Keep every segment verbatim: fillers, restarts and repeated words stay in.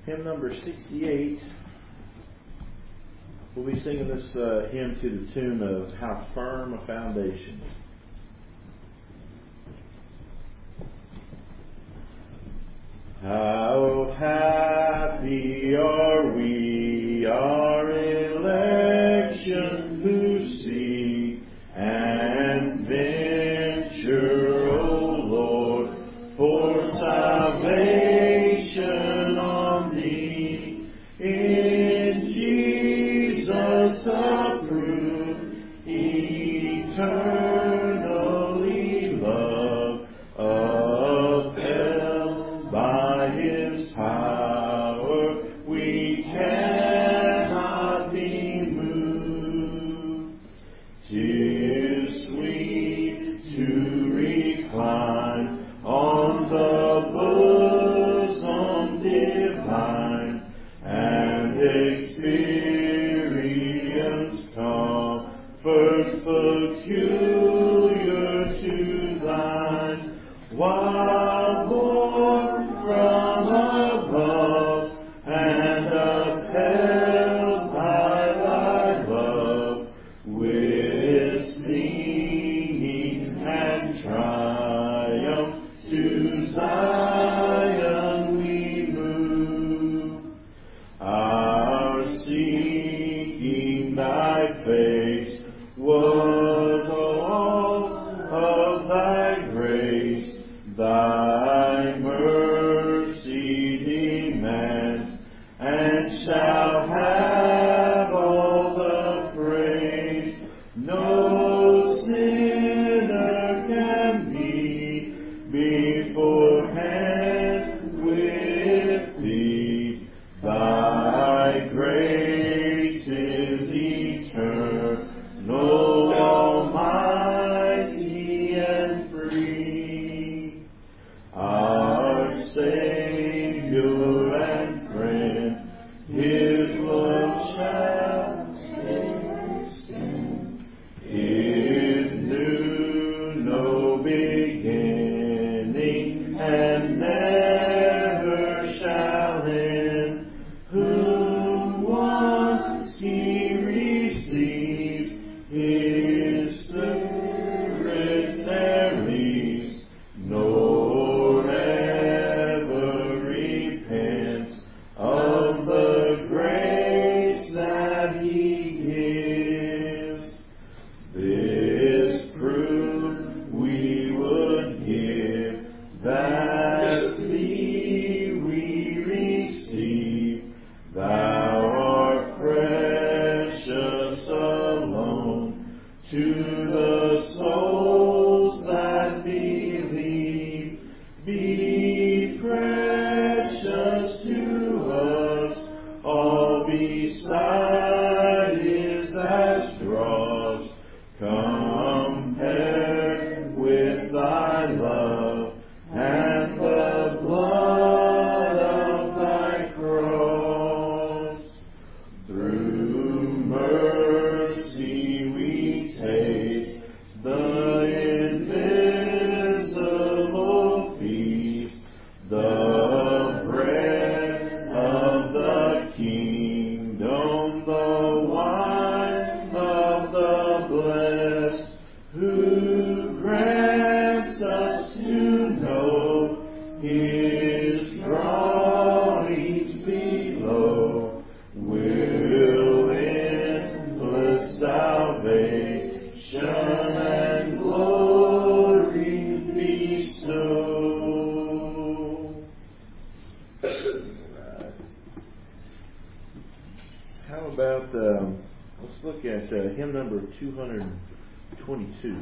Hymn number sixty-eight. We'll be singing this uh, hymn to the tune of How Firm a Foundation. How happy are we, our election, who seek and venture, O Lord, for salvation on thee. In Jesus approved, eternally loved, upheld by His power, we cannot be moved. 'Tis sweet to recline on the bosom divine and experience comfort peculiar to thine, while born from above and upheld by thy love, with singing and triumph to Zion we move. Our seeking thy face was all of thy grace, thy mercy demands, and shall have all the praise. No sinner can be beforehand with thee. Thy grace is eternal, almighty and free. Our Savior and friend, His love shall extend. It knew no beginning and never shall end. Whom once He receives, His Spirit ne'er leaves, nor ever repents of the grace that He gives. This proof we would give, that Thee we receive. Thou art precious alone to the souls that believe. Be precious to us, all beside is as dross, compared with thy love and the blood of thy cross. Through mercy we taste the invisible feast, the bread of the kingdom, the wine of the blessed, who grants us to know His drawings below, will endless salvation and glory bestow. How about, um, let's look at uh, hymn number two twenty-two.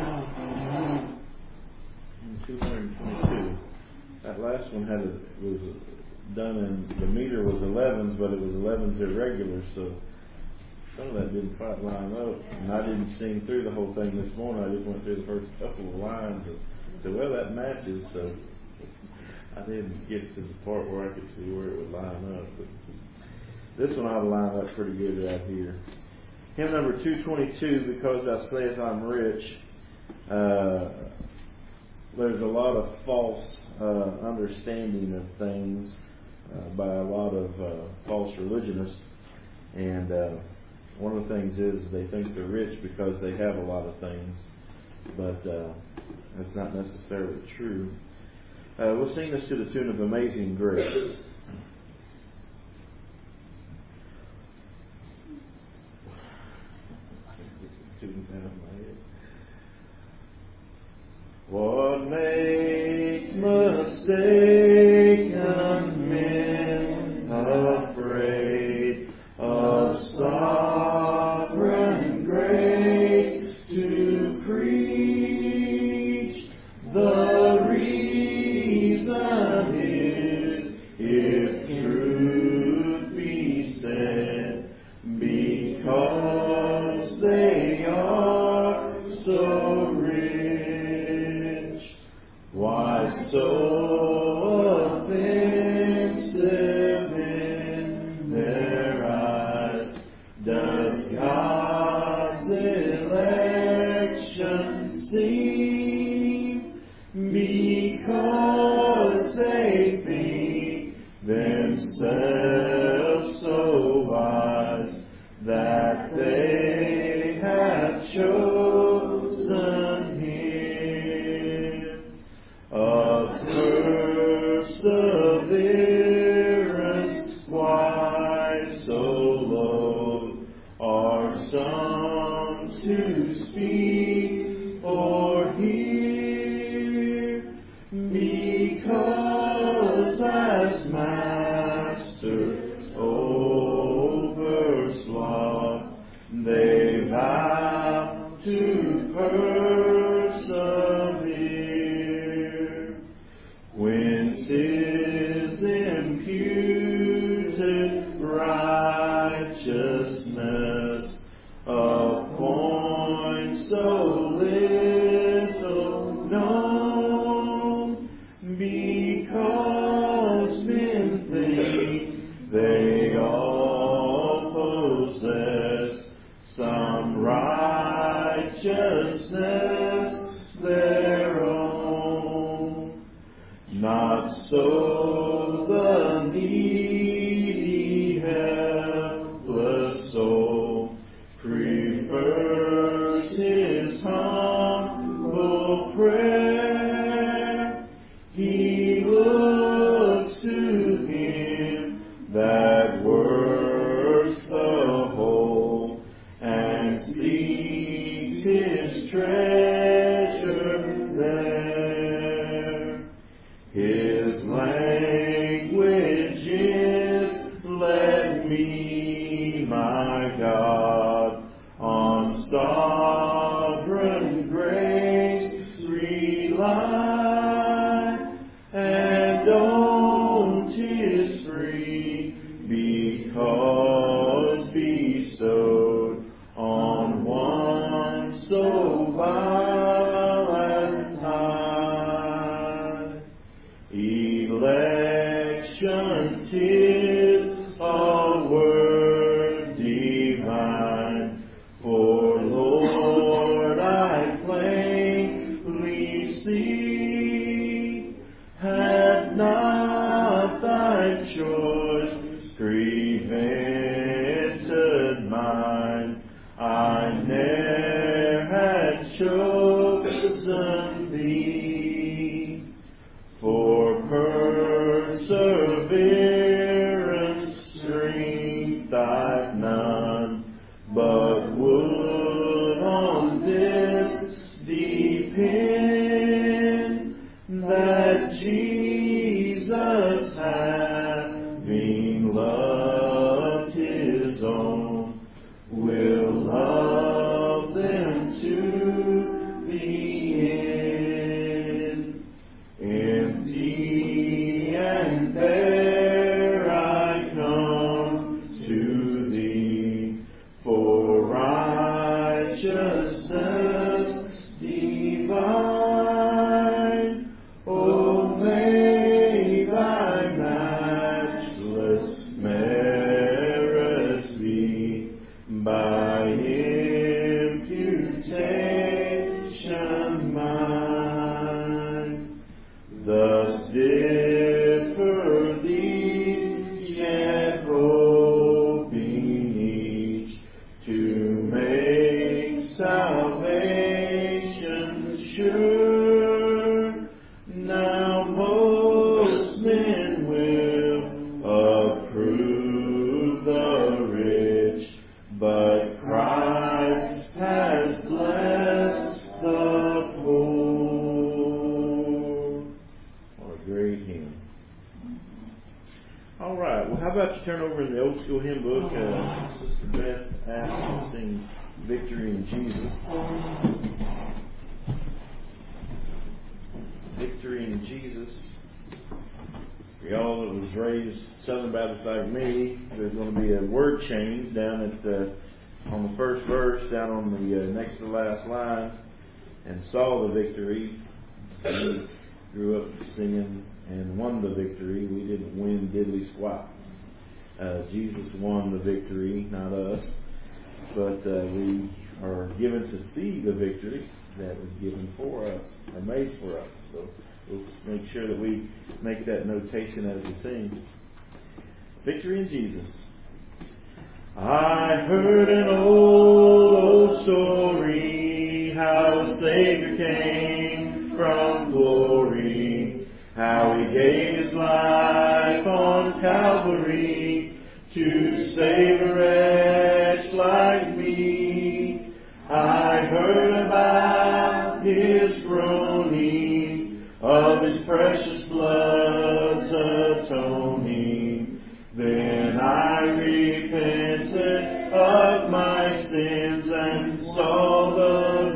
two twenty-two. That last one had a, was done in, the meter was elevens, but it was elevens irregular, so some of that didn't quite line up. And I didn't sing through the whole thing this morning. I just went through the first couple of lines and said, well, that matches, so I didn't get to the part where I could see where it would line up. But this one ought to line up pretty good right here. Hymn number two twenty-two, Because Thou Sayest I'm Rich. Uh, there's a lot of false uh, understanding of things uh, by a lot of uh, false religionists. And uh, one of the things is they think they're rich because they have a lot of things, but uh, that's not necessarily true. Uh, we'll sing this to the tune of Amazing Grace. What makes mistaken men afraid of sovereign grace to preach? The reason is, if truth be said, because they are so rich. Why so offensive in their eyes does God's election seem? Because they think themselves so wise that they have chosen Him. Of perseverance, why so low are some to speak or hear? Because as masters over sloth, they vow to persevere. When 'tis imputed righteousness, a point so little known, because men think they all possess some righteousness their own. Not so the needy, helpless soul prefers his humble prayer. He looks to Him that works the whole and seeks His treasure there. His language is, let me, my God, on sovereign grace rely, and own 'tis free, because bestowed on one so vile as high. Election 'tis a word divine, for Lord I plainly see, had not thy choice prevented mine, I ne'er had chosen thee. For perseverance strength I've none, but would on this depend, that Jesus, having loved His own, will love them to the end. Empty and bare I come to Thee, for righteousness divine. O may Thy matchless merits be by imputation mine. Thus differ Thee old school hymn book, uh, Sister Beth asked us to sing Victory in Jesus. Victory in Jesus. For y'all that was raised Southern Baptist like me, there's going to be a word change down at the, on the first verse, down on the uh, next to the last line. And saw the victory. We grew up singing and won the victory. We didn't win diddly squat. Uh, Jesus won the victory, not us. But uh, we are given to see the victory that was given for us, or made for us. So we'll make sure that we make that notation as we sing. Victory in Jesus. I heard an old, old story, how a Savior came from glory, how He gave His life on Calvary to save a wretch like me. I heard about His groaning, of His precious blood's atoning. Then I repented of my sins and saw the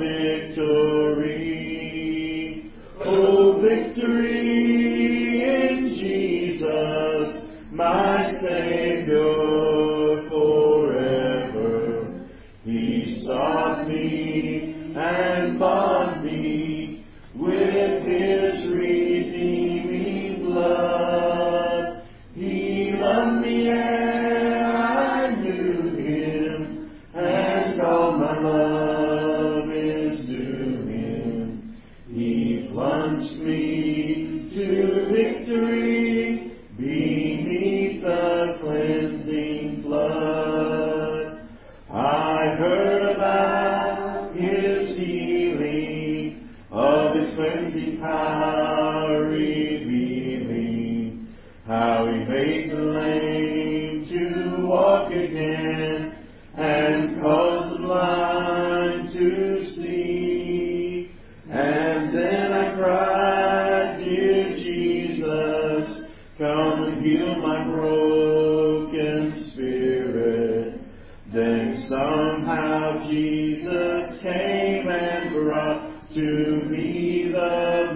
victory. Oh, victory in Jesus, my Savior forever. He sought me and bought me with His redeeming blood. He loved me ere I knew Him, and all my love is due Him. He plunged me to victory beneath the cleansing flood. I heard about His healing, of His cleansing power revealing, how He made the lame to walk again, and caused the blind to see. And then I cried, dear Jesus, come and heal my broken spirit. Then somehow Jesus came and brought to me the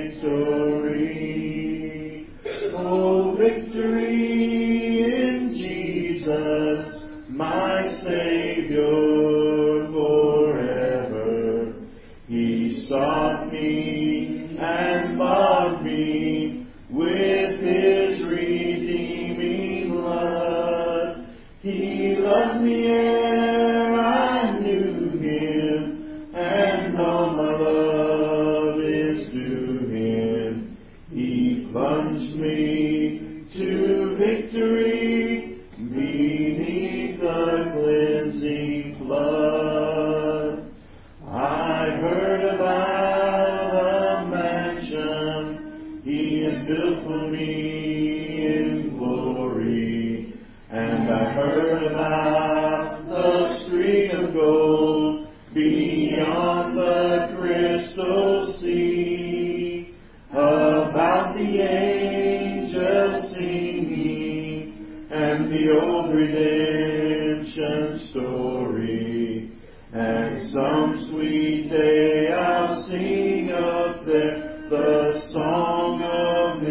victory. Oh, victory in Jesus, my Savior forever. He sought me and bought me with His redeeming blood. He loved me ere I knew Him, and all my love is due Him. He plunged me to victory beneath the cleansing flood. I heard about a mansion He had built for me in glory, and I heard about the street of gold beyond the crystal sea, about the angels singing, and the old redemption story. And some sweet day I'll sing up there the song of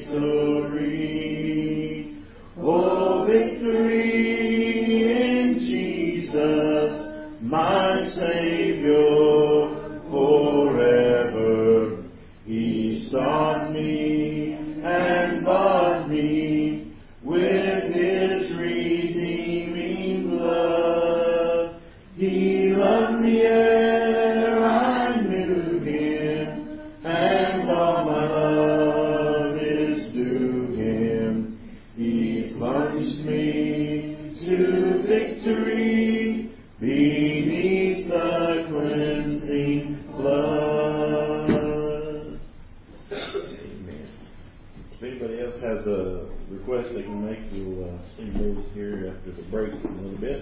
victory. Oh, victory in Jesus, my Savior forever. He sought me and bought me with His redeeming blood. He loved me ere I knew Him, and all my love is due Him. He plunged me to victory beneath the cleansing blood. Amen. If anybody else has a request they can make, we'll uh, sing those here after the break in a little bit.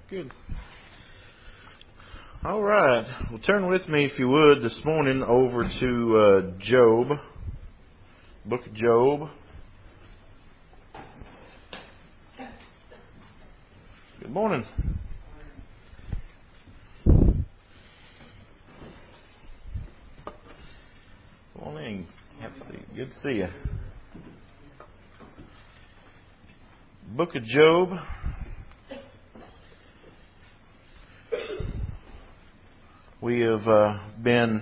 Good. All right. Well, turn with me, if you would, this morning over to uh, Job, Book of Job. Good morning. Good morning. Good to see you. Book of Job. We have uh, been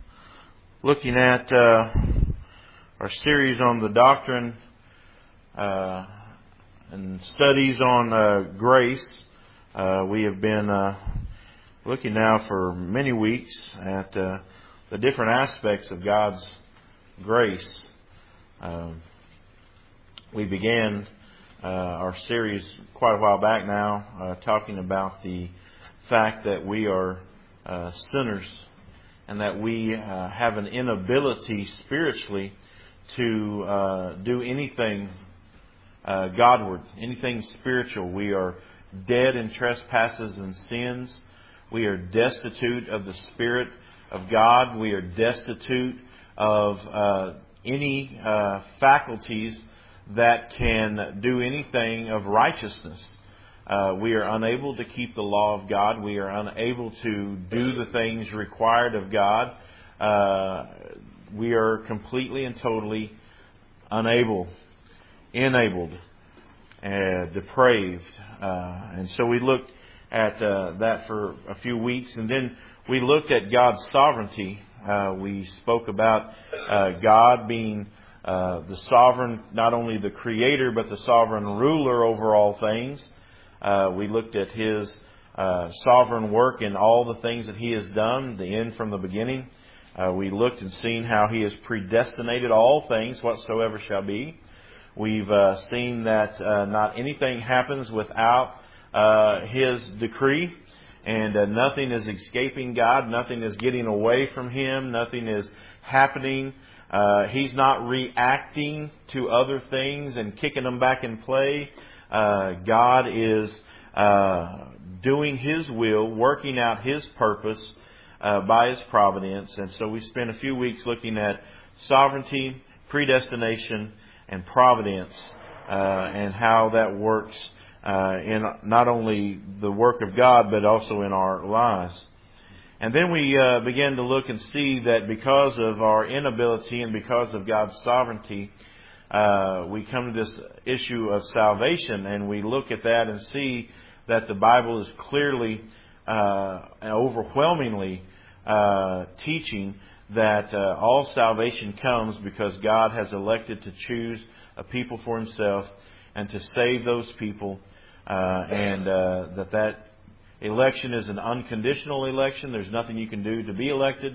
looking at uh, our series on the doctrine uh, and studies on uh, grace. Uh, we have been uh, looking now for many weeks at uh, the different aspects of God's grace. Um, we began uh, our series quite a while back now, uh, talking about the fact that we are Uh, sinners, and that we uh, have an inability spiritually to uh, do anything uh, Godward, anything spiritual. We are dead in trespasses and sins. We are destitute of the Spirit of God. We are destitute of uh, any uh, faculties that can do anything of righteousness. Uh, we are unable to keep the law of God. We are unable to do the things required of God. Uh, we are completely and totally unable, enabled, uh, depraved. Uh, and so we looked at uh, that for a few weeks. And then we looked at God's sovereignty. Uh, we spoke about uh, God being uh, the sovereign, not only the creator, but the sovereign ruler over all things. Uh, we looked at His uh, sovereign work in all the things that He has done, the end from the beginning. Uh, we looked and seen how He has predestinated all things whatsoever shall be. We've uh, seen that uh, not anything happens without uh, His decree, and uh, nothing is escaping God. Nothing is getting away from Him. Nothing is happening. Uh, he's not reacting to other things and kicking them back in play. Uh, God is uh, doing His will, working out His purpose uh, by His providence. And so we spent a few weeks looking at sovereignty, predestination, and providence, uh, and how that works uh, in not only the work of God, but also in our lives. And then we uh, began to look and see that because of our inability and because of God's sovereignty, Uh, we come to this issue of salvation, and we look at that and see that the Bible is clearly uh, and overwhelmingly uh, teaching that uh, all salvation comes because God has elected to choose a people for Himself and to save those people, uh, and uh, that that election is an unconditional election. There's nothing you can do to be elected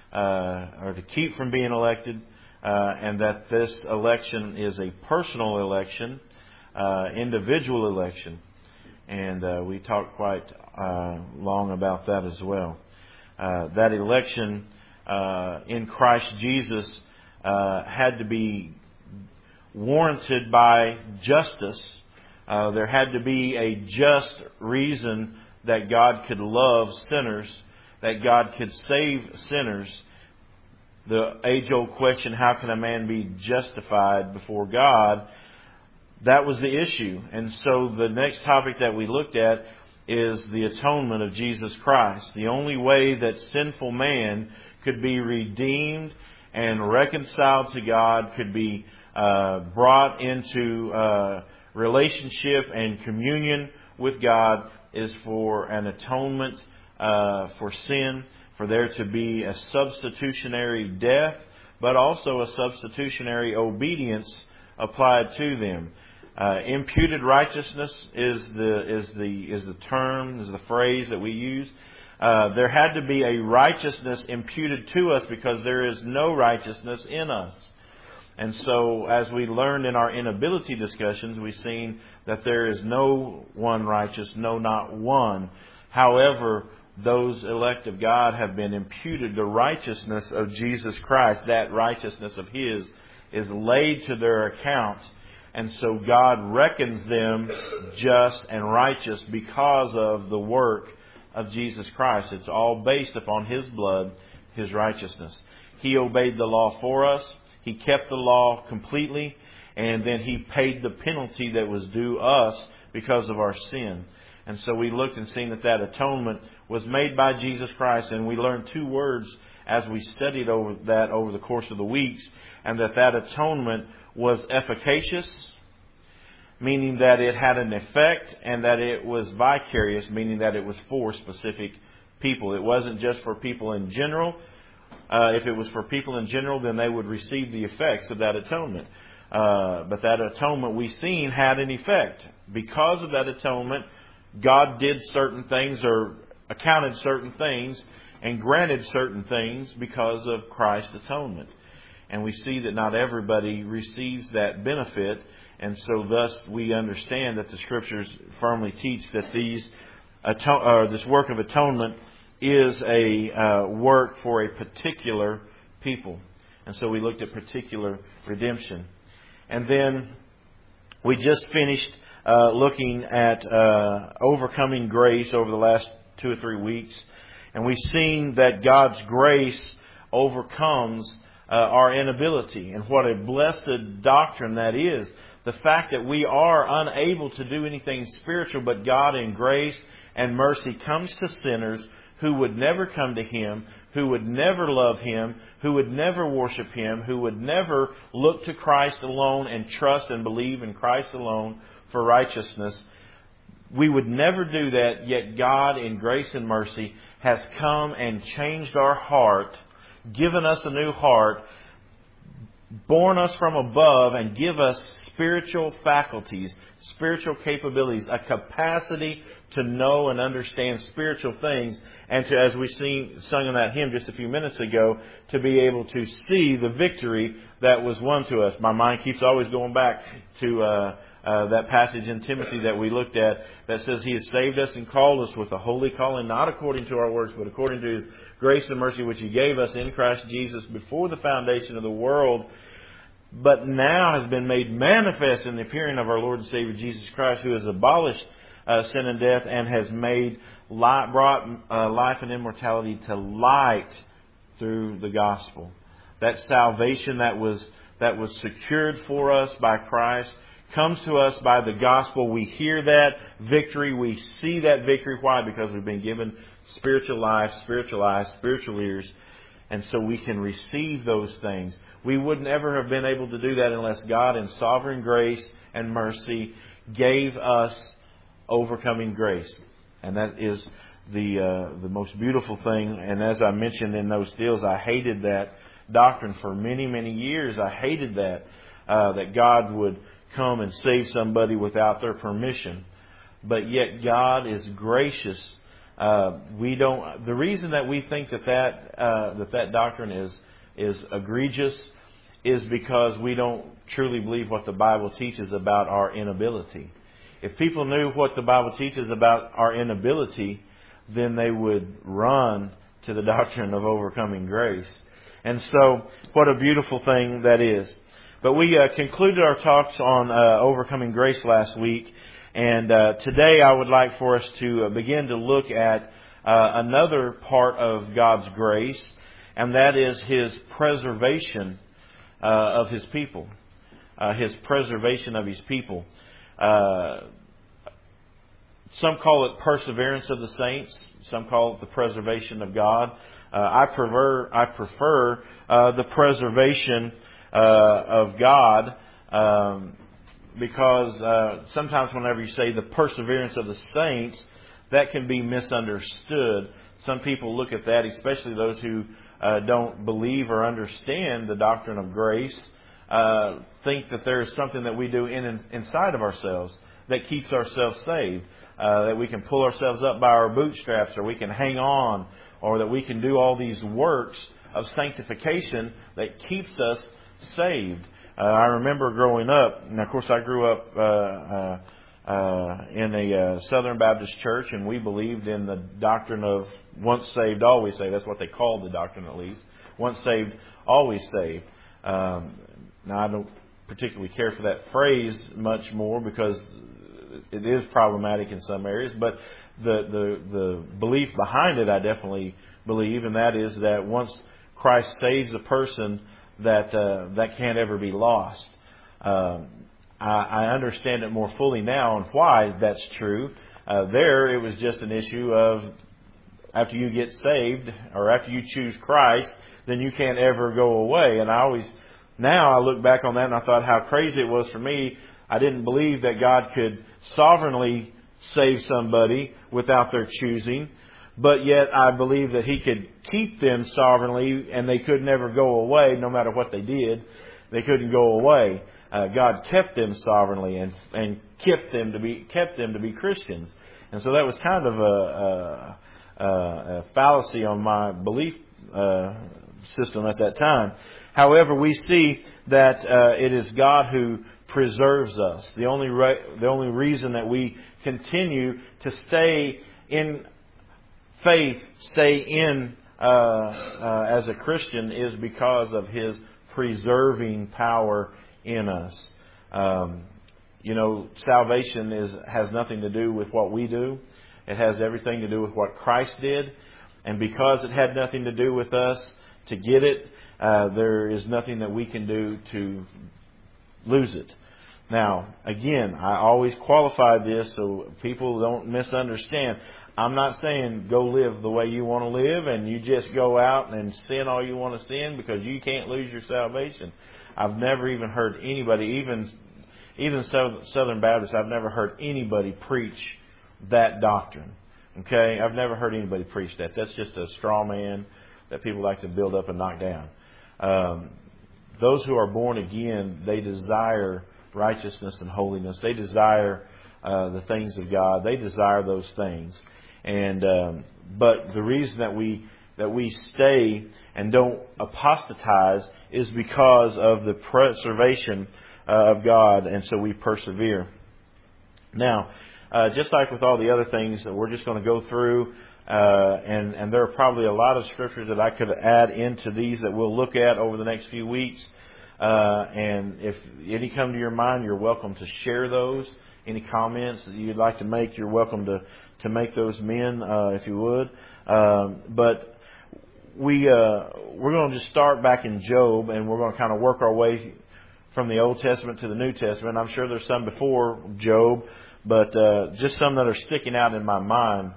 uh, or to keep from being elected. Uh, and that this election is a personal election, uh, individual election. And uh, we talked quite uh, long about that as well. Uh, that election uh, in Christ Jesus uh, had to be warranted by justice. Uh, there had to be a just reason that God could love sinners, that God could save sinners. The age-old question, how can a man be justified before God? That was the issue. And so the next topic that we looked at is the atonement of Jesus Christ. The only way that sinful man could be redeemed and reconciled to God, could be uh, brought into uh, relationship and communion with God, is for an atonement uh, for sin, for there to be a substitutionary death, but also a substitutionary obedience applied to them. Uh, imputed righteousness is the is the is the term, is the phrase that we use. Uh, there had to be a righteousness imputed to us because there is no righteousness in us. And so, as we learned in our inability discussions, we've seen that there is no one righteous, no, not one. However, those elect of God have been imputed the righteousness of Jesus Christ. That righteousness of His is laid to their account. And so God reckons them just and righteous because of the work of Jesus Christ. It's all based upon His blood, His righteousness. He obeyed the law for us. He kept the law completely. And then He paid the penalty that was due us because of our sin. And so we looked and seen that that atonement was made by Jesus Christ. And we learned two words as we studied over that over the course of the weeks. And that that atonement was efficacious, meaning that it had an effect, and that it was vicarious, meaning that it was for specific people. It wasn't just for people in general. Uh, if it was for people in general, then they would receive the effects of that atonement. Uh, but that atonement we seen had an effect. Because of that atonement, God did certain things or accounted certain things and granted certain things because of Christ's atonement. And we see that not everybody receives that benefit. And so thus we understand that the Scriptures firmly teach that these aton- uh, this work of atonement is a uh, work for a particular people. And so we looked at particular redemption. And then we just finished uh, looking at uh, overcoming grace over the last two or three weeks. And we've seen that God's grace overcomes uh, our inability. And what a blessed doctrine that is. The fact that we are unable to do anything spiritual, but God in grace and mercy comes to sinners who would never come to Him, who would never love Him, who would never worship Him, who would never look to Christ alone and trust and believe in Christ alone for righteousness. We would never do that, yet God in grace and mercy has come and changed our heart, given us a new heart, born us from above, and give us spiritual faculties, spiritual capabilities, a capacity to know and understand spiritual things, and to, as we sing, sung in that hymn just a few minutes ago, to be able to see the victory that was won to us. My mind keeps always going back to uh, uh, that passage in Timothy that we looked at that says He has saved us and called us with a holy calling, not according to our works, but according to His grace and mercy which He gave us in Christ Jesus before the foundation of the world, but now has been made manifest in the appearing of our Lord and Savior Jesus Christ, who has abolished uh, sin and death and has made light, brought uh, life and immortality to light through the gospel. That salvation that was that was secured for us by Christ comes to us by the gospel. We hear that victory. We see that victory. Why? Because we've been given spiritual life, spiritual eyes, spiritual ears. And so we can receive those things. We would never have been able to do that unless God in sovereign grace and mercy gave us overcoming grace. And that is the uh, the most beautiful thing. And as I mentioned in those deals, I hated that doctrine for many, many years. I hated that, uh, that God would come and save somebody without their permission. But yet God is gracious. Uh, we don't. The reason that we think that that uh, that that doctrine is is egregious is because we don't truly believe what the Bible teaches about our inability. If people knew what the Bible teaches about our inability, then they would run to the doctrine of overcoming grace. And so, what a beautiful thing that is. But we uh, concluded our talks on uh, overcoming grace last week. And uh, today I would like for us to uh, begin to look at uh, another part of God's grace, and that is His preservation uh, of His people. Uh, His preservation of His people. Uh, some call it perseverance of the saints. Some call it the preservation of God. Uh, I prefer I prefer uh, the preservation uh, of God. Um, Because uh, sometimes whenever you say the perseverance of the saints, that can be misunderstood. Some people look at that, especially those who uh, don't believe or understand the doctrine of grace, uh, think that there is something that we do in, in inside of ourselves that keeps ourselves saved, uh, that we can pull ourselves up by our bootstraps, or we can hang on, or that we can do all these works of sanctification that keeps us saved. Uh, I remember growing up, and of course I grew up uh, uh, uh, in a uh, Southern Baptist church, and we believed in the doctrine of once saved, always saved. That's what they called the doctrine, at least. Once saved, always saved. Um, now I don't particularly care for that phrase much more because it is problematic in some areas. But the, the, the belief behind it, I definitely believe, and that is that once Christ saves a person, that uh, that can't ever be lost. Uh, I, I understand it more fully now and why that's true. Uh, there, it was just an issue of after you get saved or after you choose Christ, then you can't ever go away. And I always, now I look back on that and I thought how crazy it was for me. I didn't believe that God could sovereignly save somebody without their choosing. But yet I believe that He could keep them sovereignly and they could never go away no matter what they did. They couldn't go away. Uh, God kept them sovereignly and and kept them to be kept them to be Christians. And so that was kind of a, a, a fallacy on my belief uh, system at that time. However, we see that uh, it is God who preserves us. The only re- the only reason that we continue to stay in faith, stay in uh, uh, as a Christian, is because of His preserving power in us. Um, you know, salvation is has nothing to do with what we do. It has everything to do with what Christ did. And because it had nothing to do with us to get it, uh, there is nothing that we can do to lose it. Now, again, I always qualify this so people don't misunderstand. I'm not saying go live the way you want to live and you just go out and sin all you want to sin because you can't lose your salvation. I've never even heard anybody, even even Southern Baptists, I've never heard anybody preach that doctrine. Okay? I've never heard anybody preach that. That's just a straw man that people like to build up and knock down. Um, those who are born again, they desire righteousness and holiness. They desire uh, the things of God. They desire those things. And um, but the reason that we that we stay and don't apostatize is because of the preservation uh, of God, and so we persevere. Now, uh, just like with all the other things that we're just going to go through, uh, and and there are probably a lot of scriptures that I could add into these that we'll look at over the next few weeks. Uh, and if any come to your mind, you're welcome to share those. Any comments that you'd like to make, you're welcome to, to make those men, uh, if you would. Um, but we, uh, we're going to just start back in Job, and we're going to kind of work our way from the Old Testament to the New Testament. I'm sure there's some before Job, but uh, just some that are sticking out in my mind.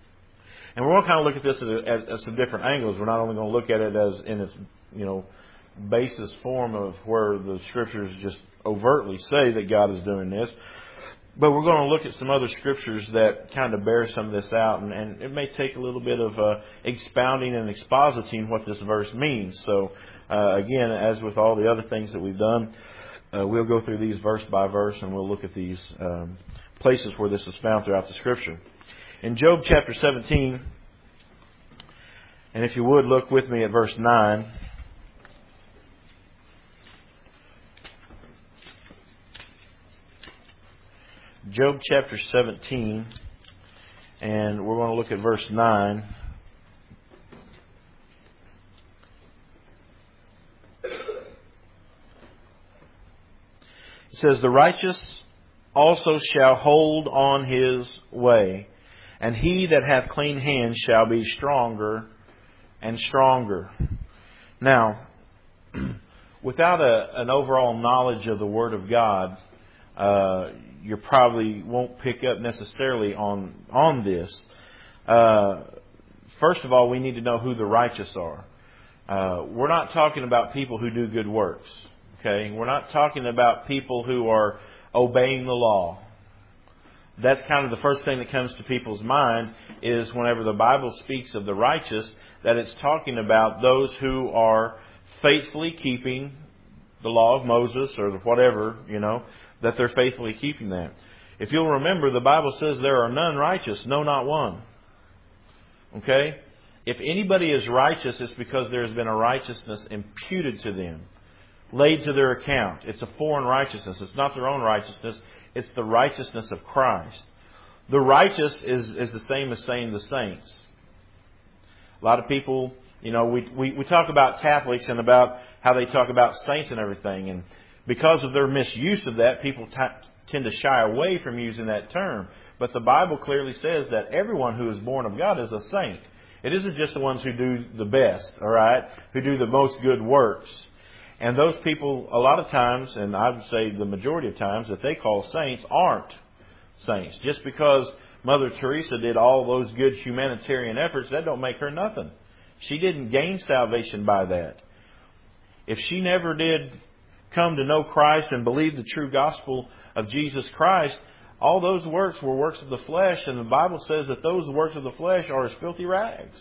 And we're going to kind of look at this at, at, at some different angles. We're not only going to look at it as in its, you know, basis form of where the Scriptures just overtly say that God is doing this, but we're going to look at some other Scriptures that kind of bear some of this out, and, and it may take a little bit of uh, expounding and expositing what this verse means. So, uh, again, as with all the other things that we've done, uh, we'll go through these verse by verse, and we'll look at these um, places where this is found throughout the Scripture. In Job chapter seventeen, and if you would look with me at verse nine. Job chapter seventeen, and we're going to look at verse nine. It says, "The righteous also shall hold on his way, and he that hath clean hands shall be stronger and stronger." Now, without a, an overall knowledge of the Word of God, uh, you probably won't pick up necessarily on on this. Uh, first of all, we need to know who the righteous are. Uh, we're not talking about people who do good works. Okay, we're not talking about people who are obeying the law. That's kind of the first thing that comes to people's mind is whenever the Bible speaks of the righteous, that it's talking about those who are faithfully keeping the law of Moses or whatever, you know, that they're faithfully keeping that. If you'll remember, the Bible says there are none righteous, no, not one. Okay? If anybody is righteous, it's because there has been a righteousness imputed to them, laid to their account. It's a foreign righteousness. It's not their own righteousness. It's the righteousness of Christ. The righteous is, is the same as saying the saints. A lot of people, you know, we, we, we talk about Catholics and about how they talk about saints and everything. And because of their misuse of that, people t- tend to shy away from using that term. But the Bible clearly says that everyone who is born of God is a saint. It isn't just the ones who do the best, all right, who do the most good works. And those people, a lot of times, and I would say the majority of times, that they call saints aren't saints. Just because Mother Teresa did all those good humanitarian efforts, that don't make her nothing. She didn't gain salvation by that. If she never did come to know Christ and believe the true gospel of Jesus Christ, all those works were works of the flesh, and the Bible says that those works of the flesh are as filthy rags.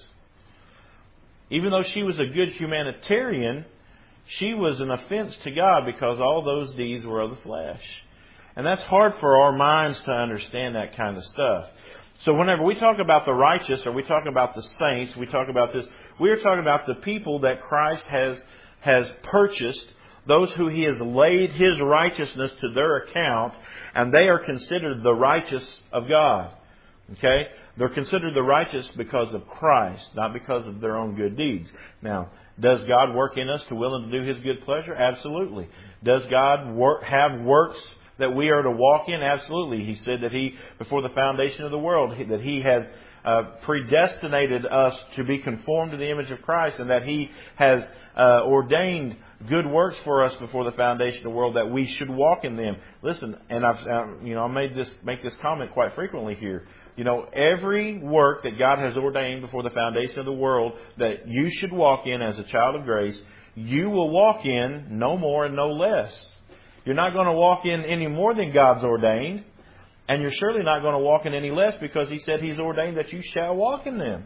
Even though she was a good humanitarian, she was an offense to God because all those deeds were of the flesh. And that's hard for our minds to understand that kind of stuff. So whenever we talk about the righteous, or we talk about the saints, we talk about this, we are talking about the people that Christ has, has purchased, those who He has laid His righteousness to their account, and they are considered the righteous of God. Okay? They're considered the righteous because of Christ, not because of their own good deeds. Now, does God work in us to will and to do His good pleasure? Absolutely. Does God work, have works that we are to walk in? Absolutely. He said that He, before the foundation of the world, that He had uh, predestinated us to be conformed to the image of Christ, and that He has uh, ordained good works for us before the foundation of the world, that we should walk in them. Listen, and I've uh, you know I made this make this comment quite frequently here. You know, every work that God has ordained before the foundation of the world that you should walk in as a child of grace, you will walk in no more and no less. You're not going to walk in any more than God's ordained, and you're surely not going to walk in any less, because He said He's ordained that you shall walk in them.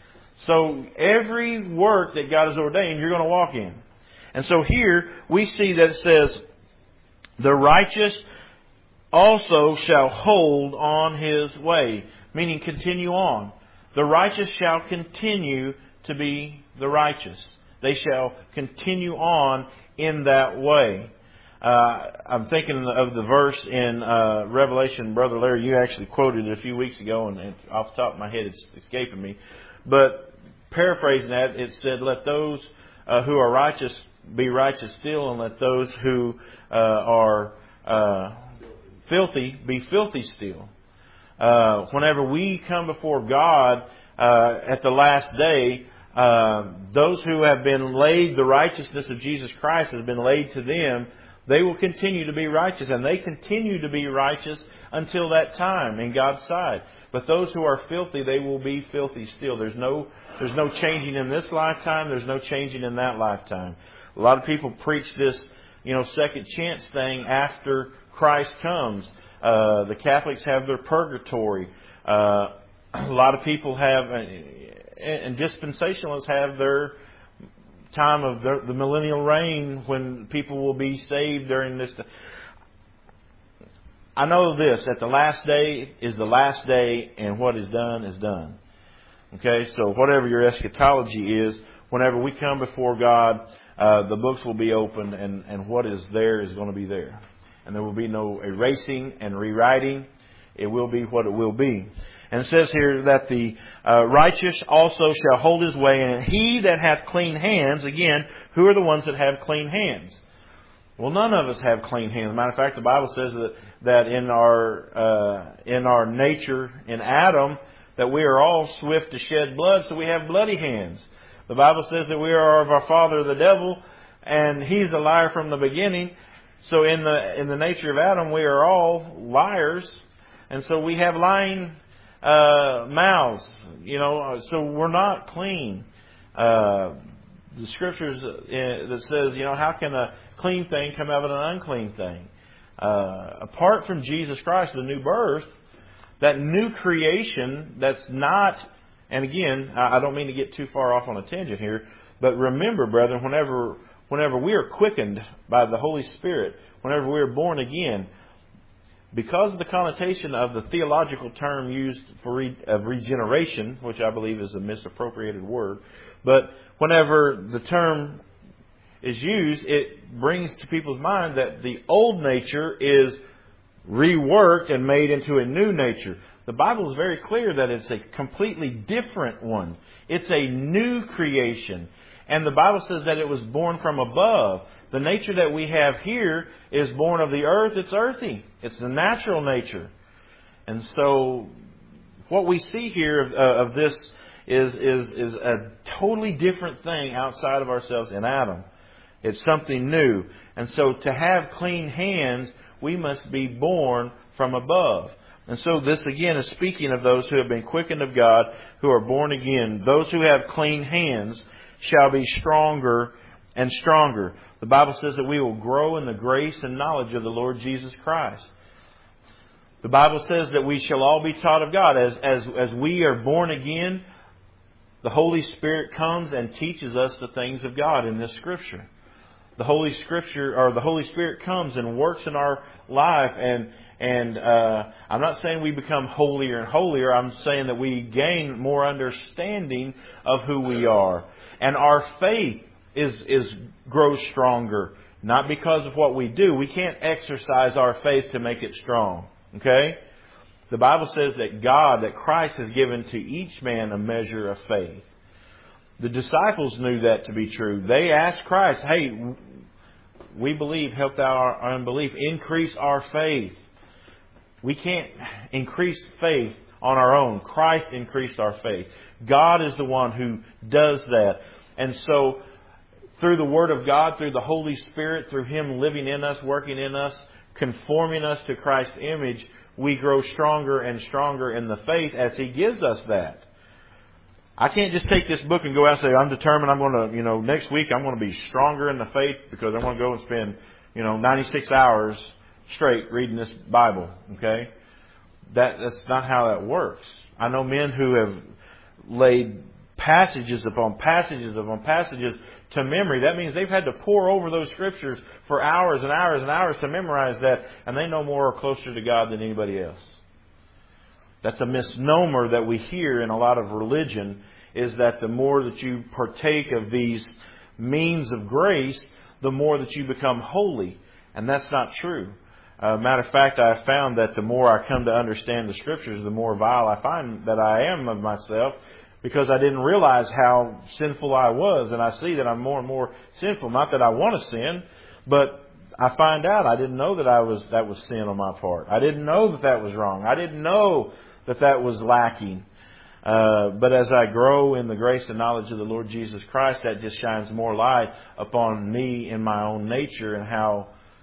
So every work that God has ordained, you're going to walk in. And so here we see that it says, the righteous also shall hold on his way, meaning continue on. The righteous shall continue to be the righteous. They shall continue on in that way. Uh, I'm thinking of the verse in uh, Revelation. Brother Larry, you actually quoted it a few weeks ago, and, and off the top of my head it's escaping me. But paraphrasing that, it said, let those uh, who are righteous be righteous still, and let those who uh, are uh, filthy be filthy still. Uh, whenever we come before God uh, at the last day, uh, those who have been laid, the righteousness of Jesus Christ has been laid to them, they will continue to be righteous, and they continue to be righteous until that time in God's sight. But those who are filthy, they will be filthy still. There's no, there's no changing in this lifetime. There's no changing in that lifetime. A lot of people preach this, you know, second chance thing after Christ comes. Uh, the Catholics have their purgatory. Uh, a lot of people have, and dispensationalists have their time of the, the millennial reign, when people will be saved during this. I know this, that the last day is the last day, and what is done is done. Okay, so whatever your eschatology is, whenever we come before God, uh, the books will be opened, and, and what is there is going to be there. And there will be no erasing and rewriting. It will be what it will be. And it says here that the uh, righteous also shall hold his way, and he that hath clean hands, again, who are the ones that have clean hands? Well, none of us have clean hands. As a matter of fact, the Bible says that, that in our uh, in our nature, in Adam, that we are all swift to shed blood, so we have bloody hands. The Bible says that we are of our father the devil, and he's a liar from the beginning. So in the in the nature of Adam, we are all liars, and so we have lying uh, mouths. You know, so we're not clean. Uh, the scriptures uh, that says, you know, how can a clean thing come out of an unclean thing? Uh, apart from Jesus Christ, the new birth, that new creation, that's not. And again, I don't mean to get too far off on a tangent here, but remember, brethren, whenever. Whenever we are quickened by the Holy Spirit, whenever we are born again, because of the connotation of the theological term used for re, of regeneration, which I believe is a misappropriated word, but whenever the term is used, it brings to people's mind that the old nature is reworked and made into a new nature. The Bible is very clear that it's a completely different one. It's a new creation. And the Bible says that it was born from above. The nature that we have here is born of the earth. It's earthy. It's the natural nature. And so what we see here of, uh, of this is, is, is a totally different thing outside of ourselves in Adam. It's something new. And so to have clean hands, we must be born from above. And so this again is speaking of those who have been quickened of God, who are born again. Those who have clean hands shall be stronger and stronger. The Bible says that we will grow in the grace and knowledge of the Lord Jesus Christ. The Bible says that we shall all be taught of God. As, as, as we are born again, the Holy Spirit comes and teaches us the things of God in this Scripture. The Holy Scripture, or the Holy Spirit comes and works in our life, and and uh, I'm not saying we become holier and holier. I'm saying that we gain more understanding of who we are, and our faith is is grows stronger. Not because of what we do. We can't exercise our faith to make it strong. Okay? The Bible says that God, that Christ has given to each man a measure of faith. The disciples knew that to be true. They asked Christ, hey, we believe, help thou our unbelief, increase our faith. We can't increase faith on our own. Christ increased our faith. God is the one who does that. And so, through the Word of God, through the Holy Spirit, through Him living in us, working in us, conforming us to Christ's image, we grow stronger and stronger in the faith as He gives us that. I can't just take this book and go out and say, I'm determined I'm going to, you know, next week I'm going to be stronger in the faith because I want to go and spend, you know, ninety-six hours straight reading this Bible. Okay? That, that's not how that works. I know men who have laid passages upon passages upon passages to memory. That means they've had to pore over those Scriptures for hours and hours and hours to memorize that, and they know more or closer to God than anybody else. That's a misnomer that we hear in a lot of religion, is that the more that you partake of these means of grace, the more that you become holy. And that's not true. Uh, matter of fact, I have found that the more I come to understand the Scriptures, the more vile I find that I am of myself, because I didn't realize how sinful I was. And I see that I'm more and more sinful. Not that I want to sin, but I find out I didn't know that I was that was sin on my part. I didn't know that that was wrong. I didn't know that that was lacking. Uh, but as I grow in the grace and knowledge of the Lord Jesus Christ, that just shines more light upon me in my own nature and how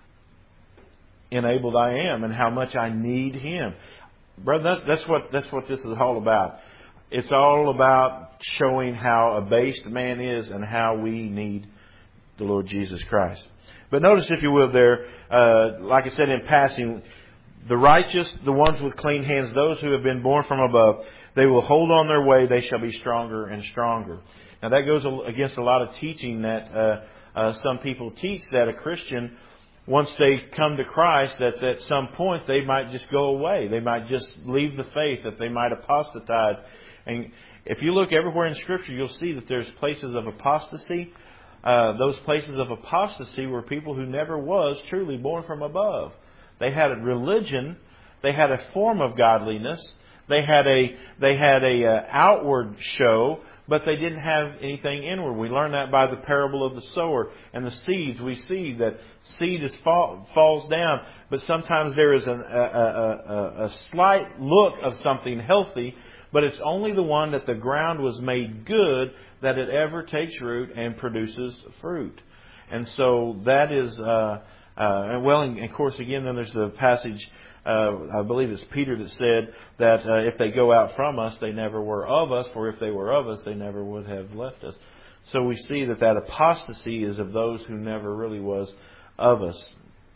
enabled I am and how much I need Him. Brother, that's, that's what that's what this is all about. It's all about showing how abased man is and how we need the Lord Jesus Christ. But notice, if you will, there, uh, like I said in passing, the righteous, the ones with clean hands, those who have been born from above, they will hold on their way, they shall be stronger and stronger. Now that goes against a lot of teaching that uh, uh, some people teach, that a Christian, once they come to Christ, that at some point they might just go away. They might just leave the faith, that they might apostatize. And if you look everywhere in Scripture, you'll see that there's places of apostasy. Uh, those places of apostasy were people who never was truly born from above. They had a religion. They had a form of godliness. They had a they had a uh, outward show, but they didn't have anything inward. We learn that by the parable of the sower and the seeds. We see that seed is fall, falls down, but sometimes there is an, a, a, a, a slight look of something healthy, but it's only the one that the ground was made good that it ever takes root and produces fruit. And so that is, uh, uh, and well, and of course, again, then there's the passage, uh, I believe it's Peter that said that uh, if they go out from us, they never were of us, for if they were of us, they never would have left us. So we see that that apostasy is of those who never really was of us.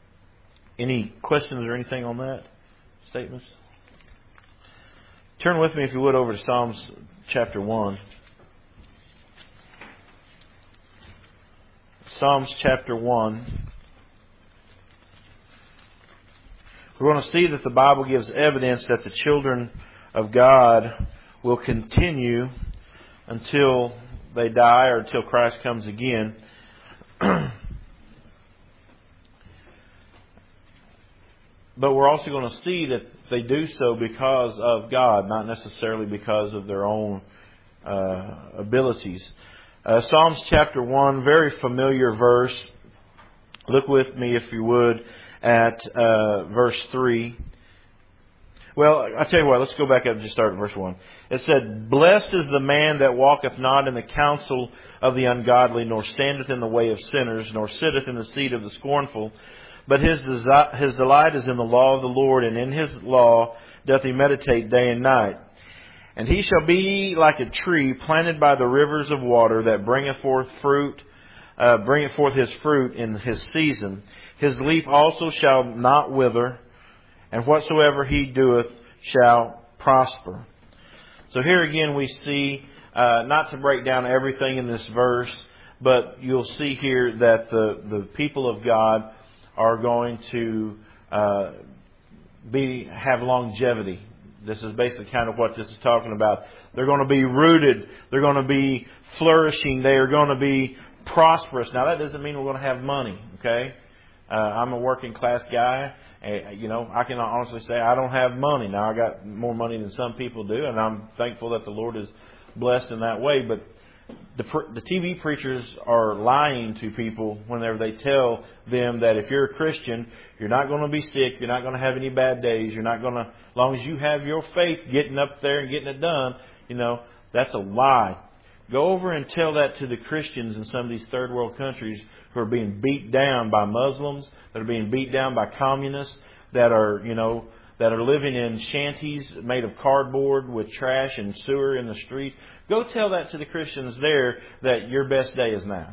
Any questions or anything on that? Statements? Turn with me, if you would, over to Psalms chapter one. Psalms chapter one. We're going to see that the Bible gives evidence that the children of God will continue until they die or until Christ comes again. But we're also going to see that they do so because of God, not necessarily because of their own uh, abilities. Uh, Psalms chapter one, very familiar verse. Look with me, if you would, at uh, verse three. Well, I'll tell you what, let's go back up and just start at verse one. It said, "Blessed is the man that walketh not in the counsel of the ungodly, nor standeth in the way of sinners, nor sitteth in the seat of the scornful. But his, desi- his delight is in the law of the Lord, and in his law doth he meditate day and night. And he shall be like a tree planted by the rivers of water, that bringeth forth fruit, uh, bringeth forth his fruit in his season. His leaf also shall not wither, and whatsoever he doeth shall prosper." So here again we see, uh, not to break down everything in this verse, but you'll see here that the, the people of God are going to uh, be have longevity. This is basically kind of what this is talking about. They're going to be rooted. They're going to be flourishing. They are going to be prosperous. Now, that doesn't mean we're going to have money, okay? Uh, I'm a working class guy. And, you know, I can honestly say I don't have money. Now, I got more money than some people do, and I'm thankful that the Lord is blessed in that way. But the, the T V preachers are lying to people whenever they tell them that if you're a Christian, you're not going to be sick, you're not going to have any bad days, you're not going to, as long as you have your faith getting up there and getting it done, you know, that's a lie. Go over and tell that to the Christians in some of these third world countries who are being beat down by Muslims, that are being beat down by communists, that are, you know, that are living in shanties made of cardboard with trash and sewer in the street. Go tell that to the Christians there that your best day is now.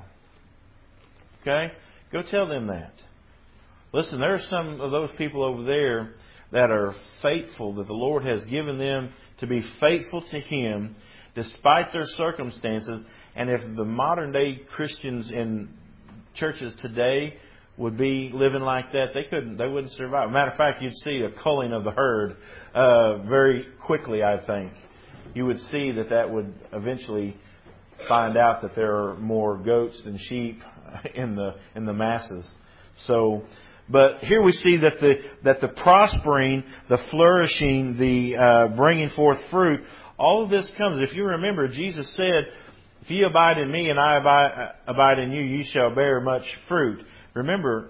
Okay? Go tell them that. Listen, there are some of those people over there that are faithful, that the Lord has given them to be faithful to Him despite their circumstances. And if the modern day Christians in churches today would be living like that, they couldn't, they wouldn't survive. Matter of fact, you'd see a culling of the herd uh, very quickly, I think. You would see that that would eventually find out that there are more goats than sheep in the in the masses. So, but here we see that the that the prospering, the flourishing, the uh, bringing forth fruit, all of this comes. If you remember, Jesus said, "If ye abide in me and I abide, abide in you, ye shall bear much fruit." Remember,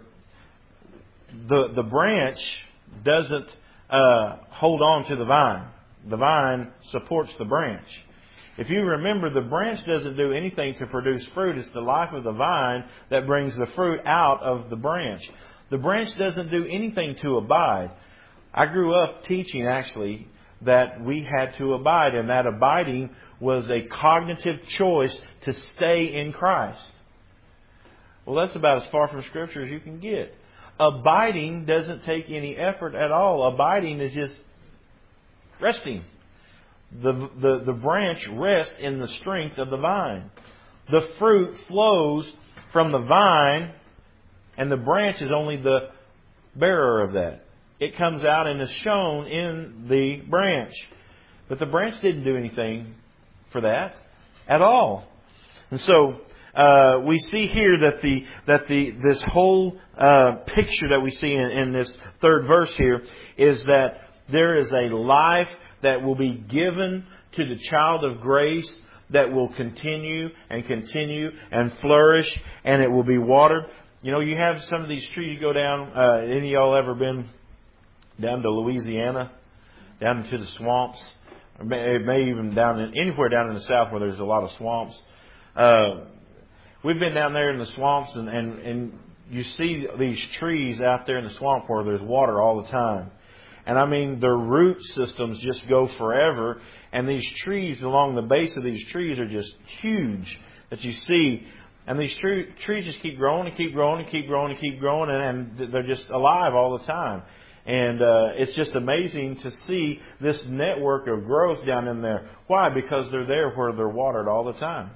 the the branch doesn't uh, hold on to the vine. The vine supports the branch. If you remember, the branch doesn't do anything to produce fruit. It's the life of the vine that brings the fruit out of the branch. The branch doesn't do anything to abide. I grew up teaching, actually, that we had to abide, and that abiding was a cognitive choice to stay in Christ. Well, that's about as far from Scripture as you can get. Abiding doesn't take any effort at all. Abiding is just resting. The, the, the branch rests in the strength of the vine. The fruit flows from the vine, and the branch is only the bearer of that. It comes out and is shown in the branch. But the branch didn't do anything for that at all. And so uh, we see here that the that the this whole uh, picture that we see in, in this third verse here is that there is a life that will be given to the child of grace that will continue and continue and flourish, and it will be watered. You know, you have some of these trees. You go down. Uh, any of y'all ever been down to Louisiana, down into the swamps? Or may, may even down in, anywhere down in the south where there's a lot of swamps. Uh, we've been down there in the swamps, and, and, and you see these trees out there in the swamp where there's water all the time. And I mean, their root systems just go forever. And these trees along the base of these trees are just huge that you see. And these tre- trees just keep growing and keep growing and keep growing and keep growing. And, and they're just alive all the time. And uh, it's just amazing to see this network of growth down in there. Why? Because they're there where they're watered all the time.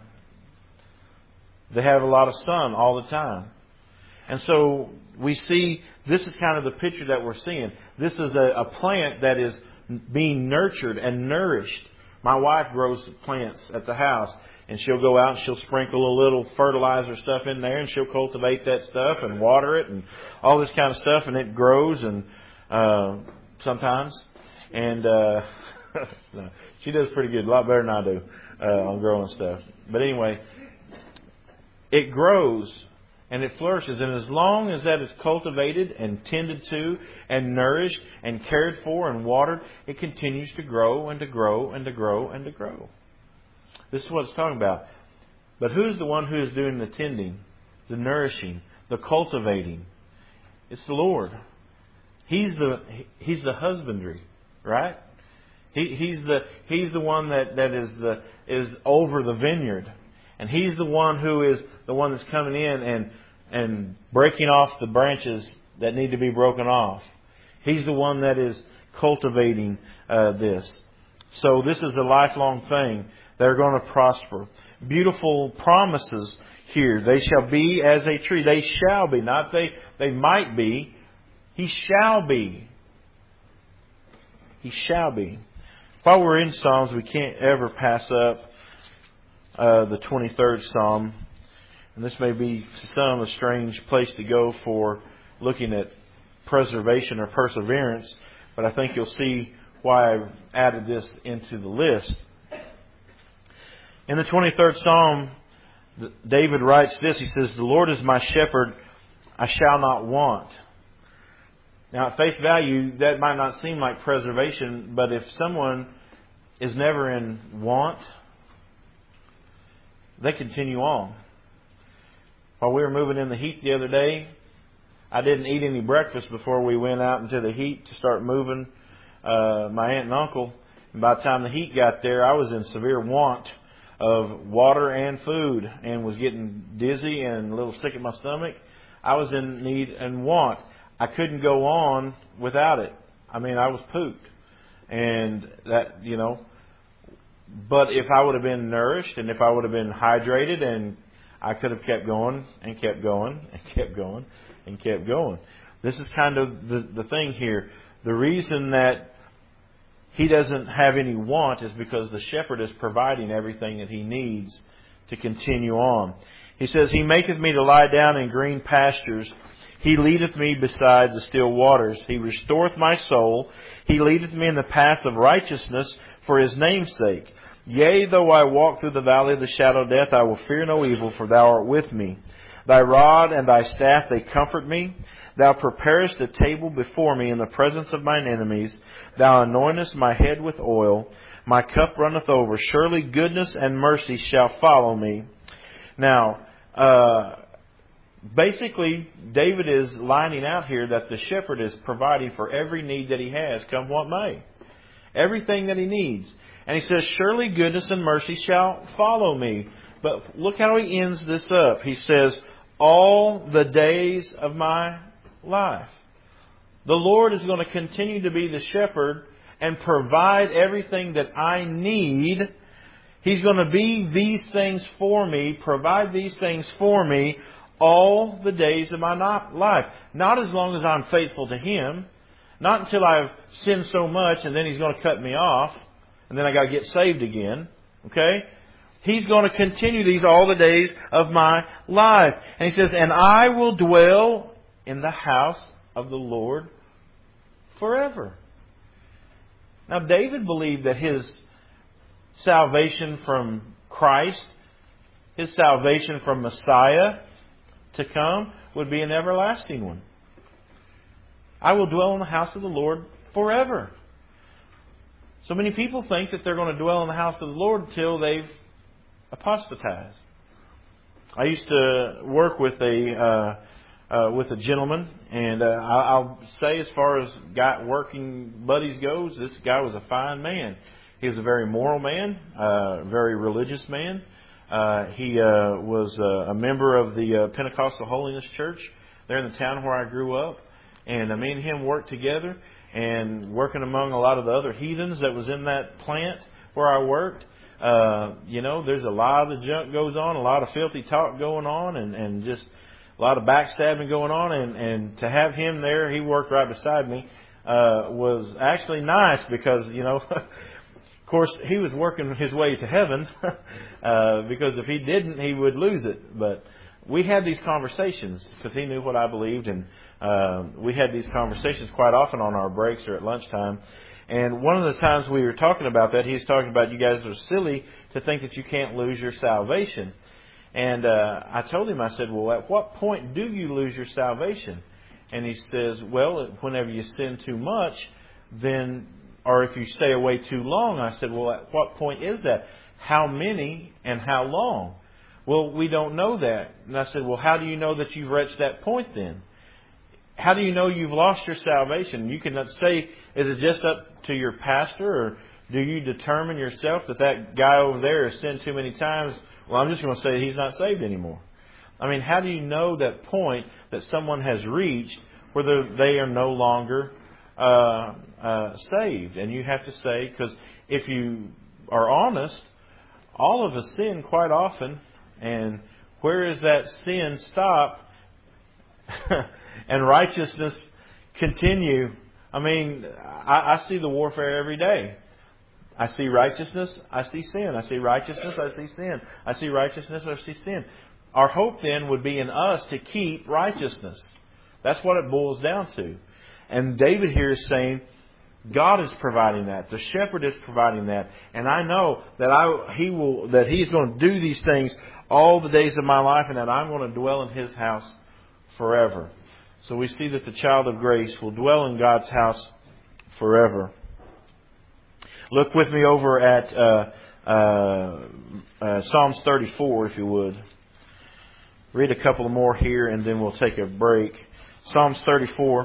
They have a lot of sun all the time. And so we see this is kind of the picture that we're seeing. This is a, a plant that is being nurtured and nourished. My wife grows plants at the house, and she'll go out and she'll sprinkle a little fertilizer stuff in there, and she'll cultivate that stuff and water it and all this kind of stuff, and it grows and uh, sometimes. And uh, she does pretty good, a lot better than I do uh, on growing stuff. But anyway, it grows and it flourishes. And as long as that is cultivated and tended to and nourished and cared for and watered, it continues to grow and to grow and to grow and to grow. This is what it's talking about. But who's the one who is doing the tending, the nourishing, the cultivating? It's the Lord. He's the He's the husbandry, right? He, he's the He's the one that, that is the is over the vineyard, and He's the one who is the one that's coming in and and breaking off the branches that need to be broken off. He's the one that is cultivating uh, this. So this is a lifelong thing. They're going to prosper. Beautiful promises here. They shall be as a tree. They shall be. Not they, they might be. He shall be. He shall be. While we're in Psalms, we can't ever pass up uh, the twenty-third Psalm. And this may be to some a strange place to go for looking at preservation or perseverance. But I think you'll see why I've added this into the list. In the twenty-third Psalm, David writes this. He says, "The Lord is my shepherd, I shall not want." Now, at face value, that might not seem like preservation, but if someone is never in want, they continue on. While we were moving in the heat the other day, I didn't eat any breakfast before we went out into the heat to start moving uh, my aunt and uncle. And by the time the heat got there, I was in severe want of water and food and was getting dizzy and a little sick in my stomach. I was in need and want. I couldn't go on without it. I mean, I was pooped. And that, you know, but if I would have been nourished and if I would have been hydrated, and I could have kept going and kept going and kept going and kept going. This is kind of the, the thing here. The reason that he doesn't have any want is because the shepherd is providing everything that he needs to continue on. He says, "He maketh me to lie down in green pastures. He leadeth me beside the still waters. He restoreth my soul. He leadeth me in the paths of righteousness for His name's sake. Yea, though I walk through the valley of the shadow of death, I will fear no evil, for Thou art with me. Thy rod and Thy staff, they comfort me. Thou preparest a table before me in the presence of mine enemies. Thou anointest my head with oil. My cup runneth over. Surely goodness and mercy shall follow me." Now, uh, basically, David is lining out here that the shepherd is providing for every need that he has, come what may. Everything that he needs. And he says, "Surely goodness and mercy shall follow me." But look how he ends this up. He says, "all the days of my life." The Lord is going to continue to be the shepherd and provide everything that I need. He's going to be these things for me, provide these things for me all the days of my life. Not as long as I'm faithful to Him. Not until I've sinned so much and then He's going to cut me off. And then I got to get saved again. Okay? He's going to continue these all the days of my life. And He says, "And I will dwell in the house of the Lord forever." Now, David believed that his salvation from Christ, his salvation from Messiah to come, would be an everlasting one. I will dwell in the house of the Lord forever. So many people think that they're going to dwell in the house of the Lord until they've apostatized. I used to work with a uh, uh, with a gentleman, and uh, I'll say, as far as guy working buddies goes, this guy was a fine man. He was a very moral man, uh, very religious man. Uh, he uh, was uh, a member of the uh, Pentecostal Holiness Church there in the town where I grew up, and uh, me and him worked together. And working among a lot of the other heathens that was in that plant where I worked, uh, you know, there's a lot of junk goes on, a lot of filthy talk going on, and, and just a lot of backstabbing going on. And, and to have him there, he worked right beside me, uh, was actually nice because, you know, of course, he was working his way to heaven uh, because if he didn't, he would lose it. But we had these conversations because he knew what I believed, and Uh, we had these conversations quite often on our breaks or at lunchtime. And one of the times we were talking about that, he was talking about, you guys are silly to think that you can't lose your salvation. And uh, I told him, I said, well, at what point do you lose your salvation? And he says, well, whenever you sin too much, then, or if you stay away too long. I said, well, at what point is that? How many and how long? Well, we don't know that. And I said, well, how do you know that you've reached that point then? How do you know you've lost your salvation? You cannot say, is it just up to your pastor, or do you determine yourself that that guy over there has sinned too many times? Well, I'm just going to say he's not saved anymore. I mean, how do you know that point that someone has reached where they are no longer uh, uh, saved? And you have to say, because if you are honest, all of us sin quite often. And where is that sin stop and righteousness continue? I mean, I, I see the warfare every day. I see righteousness, I see sin. I see righteousness, I see sin. I see righteousness, I see sin. Our hope then would be in us to keep righteousness. That's what it boils down to. And David here is saying, God is providing that. The shepherd is providing that. And I know that I he will that He's going to do these things all the days of my life, and that I'm going to dwell in His house forever. So we see that the child of grace will dwell in God's house forever. Look with me over at uh, uh, uh, Psalms thirty-four, if you would. Read a couple more here, and then we'll take a break. Psalms thirty-four.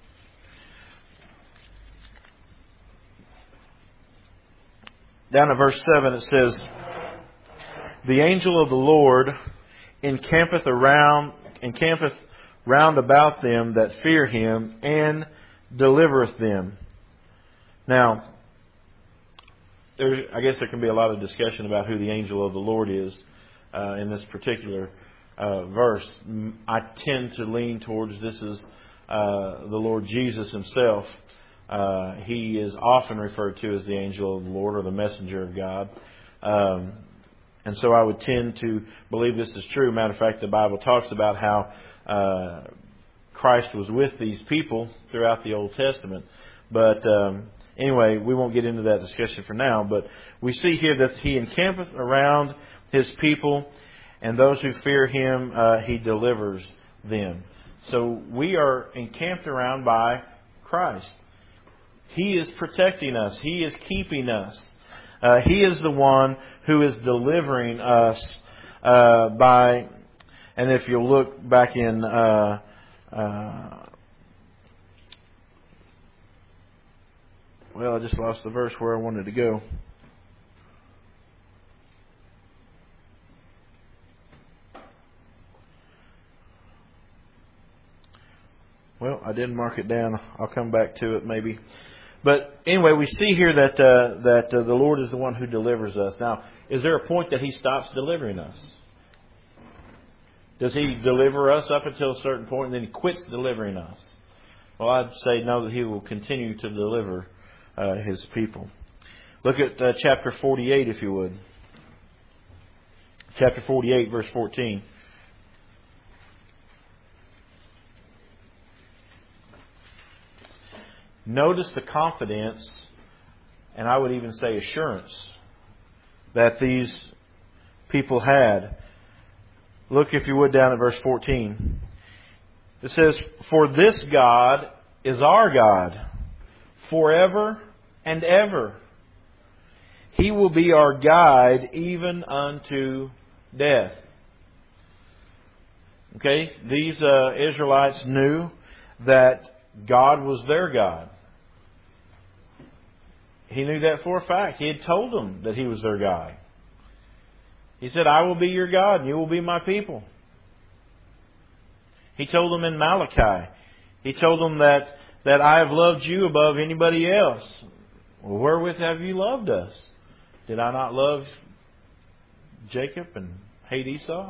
Down at verse seven it says, the angel of the Lord encampeth around, encampeth round about them that fear Him, and delivereth them. Now, there's, I guess there can be a lot of discussion about who the angel of the Lord is uh, in this particular uh, verse. I tend to lean towards this is uh, the Lord Jesus Himself. Uh, he is often referred to as the angel of the Lord, or the messenger of God. Um, and so I would tend to believe this is true. Matter of fact, the Bible talks about how uh, Christ was with these people throughout the Old Testament. But um, anyway, we won't get into that discussion for now. But we see here that He encampeth around His people, and those who fear Him, uh, He delivers them. So we are encamped around by Christ. He is protecting us. He is keeping us. Uh, he is the one who is delivering us uh, by, and if you look back in uh, uh, well, I just lost the verse where I wanted to go. Well, I didn't mark it down. I'll come back to it maybe. But anyway, we see here that uh, that uh, the Lord is the one who delivers us. Now, is there a point that He stops delivering us? Does He deliver us up until a certain point and then He quits delivering us? Well, I'd say no, that He will continue to deliver uh, His people. Look at uh, chapter forty-eight, if you would. Chapter forty-eight, verse fourteen. Notice the confidence, and I would even say assurance, that these people had. Look, if you would, down at verse fourteen. It says, for this God is our God forever and ever. He will be our guide even unto death. Okay, these uh, Israelites knew that God was their God. He knew that for a fact. He had told them that He was their God. He said, I will be your God and you will be my people. He told them in Malachi, He told them that, that I have loved you above anybody else. Well, wherewith have you loved us? Did I not love Jacob and hate Esau?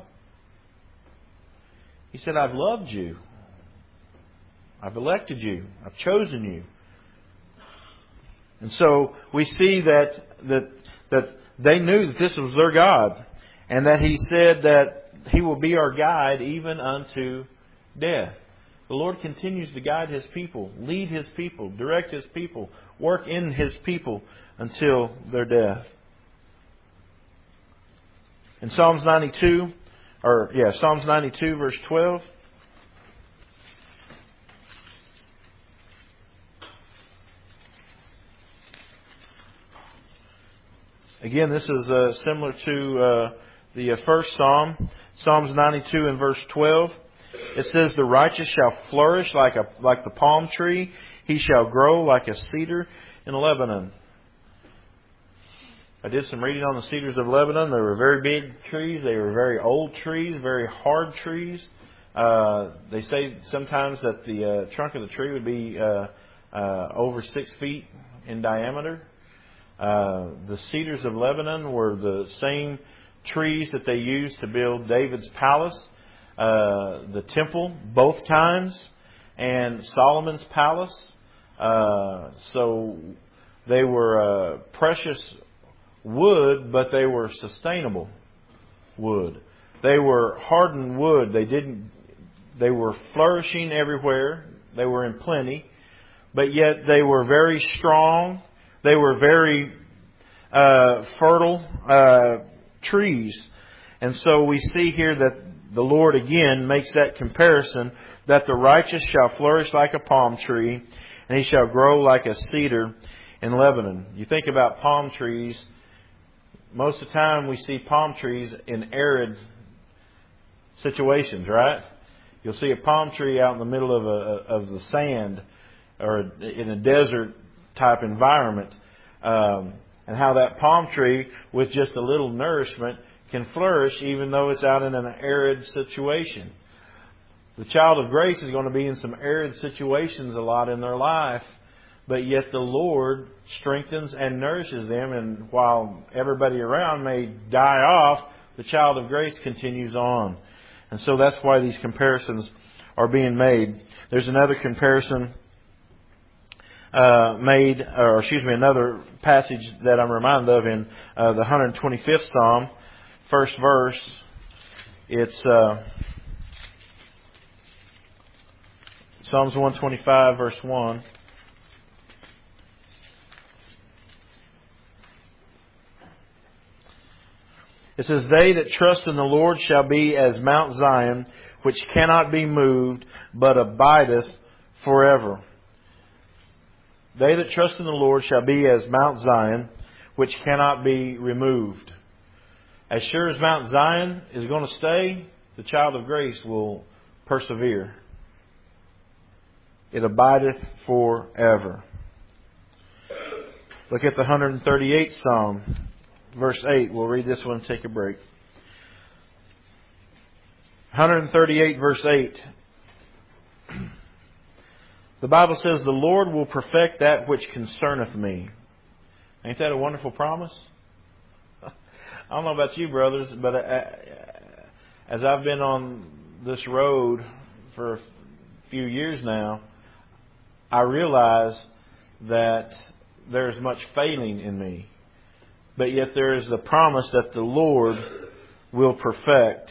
He said, I've loved you. I've elected you. I've chosen you. And so we see that that that they knew that this was their God, and that He said that He will be our guide even unto death. The Lord continues to guide His people, lead His people, direct His people, work in His people until their death. In Psalms ninety-two, or yeah, Psalms ninety-two, verse twelve. Again, this is uh, similar to uh, the uh, first Psalm, Psalms ninety-two and verse twelve. It says, "The righteous shall flourish like a like the palm tree; he shall grow like a cedar in Lebanon." I did some reading on the cedars of Lebanon. They were very big trees. They were very old trees, very hard trees. Uh, they say sometimes that the uh, trunk of the tree would be uh, uh, over six feet in diameter. Uh, the cedars of Lebanon were the same trees that they used to build David's palace, uh, the temple both times, and Solomon's palace. Uh, so they were uh, precious wood, but they were sustainable wood. They were hardened wood. They didn't. They were flourishing everywhere. They were in plenty, but yet they were very strong. They were very uh, fertile uh, trees. And so we see here that the Lord again makes that comparison, that the righteous shall flourish like a palm tree, and he shall grow like a cedar in Lebanon. You think about palm trees, most of the time we see palm trees in arid situations, right? You'll see a palm tree out in the middle of a, of the sand or in a desert type environment, um, and how that palm tree with just a little nourishment can flourish even though it's out in an arid situation. The child of grace is going to be in some arid situations a lot in their life, but yet the Lord strengthens and nourishes them, and while everybody around may die off, the child of grace continues on. And so that's why these comparisons are being made. There's another comparison Uh, made, or excuse me, another passage that I'm reminded of in uh, the one hundred twenty-fifth Psalm, first verse. It's uh, Psalms one twenty-five, verse one. It says, "They that trust in the Lord shall be as Mount Zion, which cannot be moved, but abideth forever." They that trust in the Lord shall be as Mount Zion, which cannot be removed. As sure as Mount Zion is going to stay, the child of grace will persevere. It abideth forever. Look at the one hundred thirty-eighth Psalm, verse eight. We'll read this one and take a break. one hundred thirty-eight, verse eight. The Bible says, "The Lord will perfect that which concerneth me." Ain't that a wonderful promise? I don't know about you, brothers, but as I've been on this road for a few years now, I realize that there's much failing in me. But yet there is the promise that the Lord will perfect.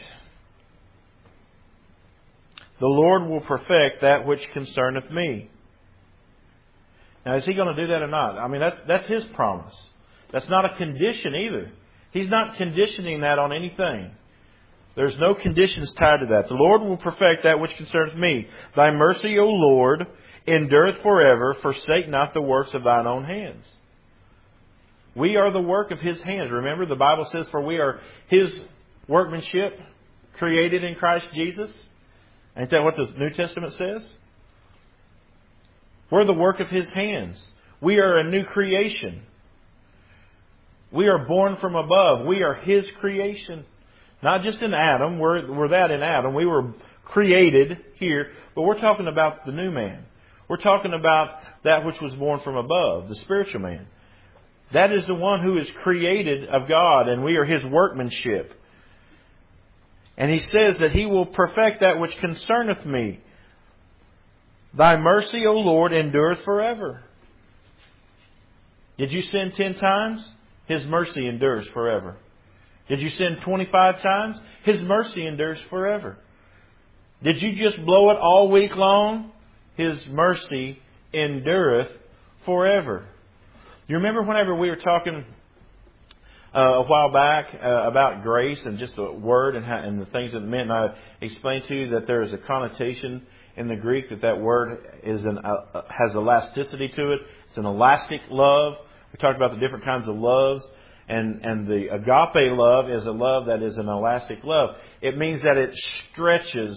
The Lord will perfect that which concerneth me. Now, is He going to do that or not? I mean, that, that's His promise. That's not a condition either. He's not conditioning that on anything. There's no conditions tied to that. The Lord will perfect that which concerneth me. Thy mercy, O Lord, endureth forever. Forsake not the works of thine own hands. We are the work of His hands. Remember, the Bible says, "For we are His workmanship, created in Christ Jesus." Ain't that what the New Testament says? We're the work of His hands. We are a new creation. We are born from above. We are His creation. Not just in Adam. We're, we're that in Adam. We were created here. But we're talking about the new man. We're talking about that which was born from above, the spiritual man. That is the one who is created of God, and we are His workmanship. And He says that He will perfect that which concerneth me. Thy mercy, O Lord, endureth forever. Did you sin ten times? His mercy endures forever. Did you sin twenty-five times? His mercy endures forever. Did you just blow it all week long? His mercy endureth forever. You remember whenever we were talking uh, a while back uh, about grace and just a word and, how, and the things that it meant. And I explained to you that there is a connotation in the Greek that that word is an, uh, has elasticity to it. It's an elastic love. We talked about the different kinds of loves. And, and the agape love is a love that is an elastic love. It means that it stretches.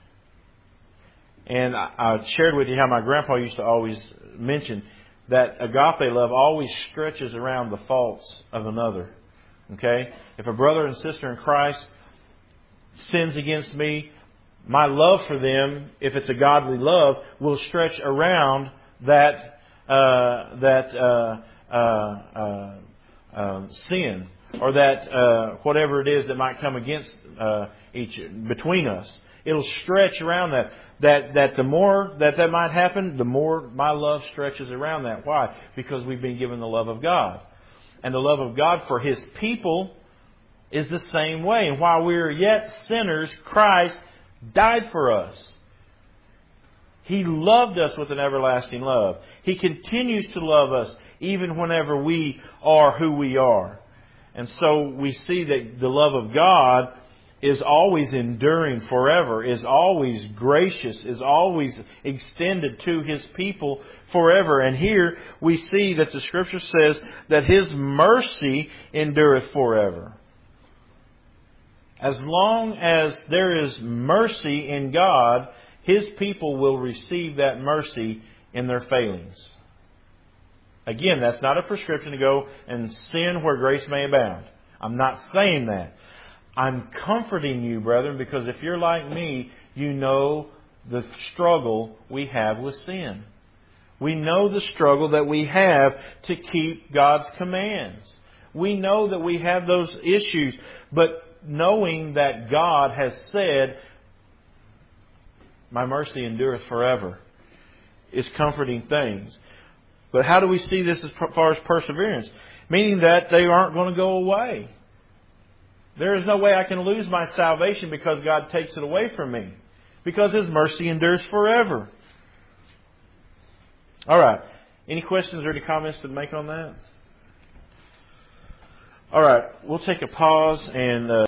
And I, I shared with you how my grandpa used to always mention that agape love always stretches around the faults of another. Okay? If a brother and sister in Christ sins against me, my love for them, if it's a godly love, will stretch around that uh, that uh, uh, uh, uh, sin or that uh, whatever it is that might come against uh, each between us. It'll stretch around that. That that the more that that might happen, the more my love stretches around that. Why? Because we've been given the love of God, and the love of God for His people is the same way. And while we are yet sinners, Christ died for us. He loved us with an everlasting love. He continues to love us even whenever we are who we are. And so we see that the love of God is always enduring forever, is always gracious, is always extended to His people forever. And here we see that the Scripture says that His mercy endureth forever. As long as there is mercy in God, His people will receive that mercy in their failings. Again, that's not a prescription to go and sin where grace may abound. I'm not saying that. I'm comforting you, brethren, because if you're like me, you know the struggle we have with sin. We know the struggle that we have to keep God's commands. We know that we have those issues, but knowing that God has said, my mercy endureth forever, is comforting things. But how do we see this as far as perseverance? Meaning that they aren't going to go away. There is no way I can lose my salvation because God takes it away from me. Because His mercy endures forever. All right. Any questions or any comments to make on that? All right. We'll take a pause and... Uh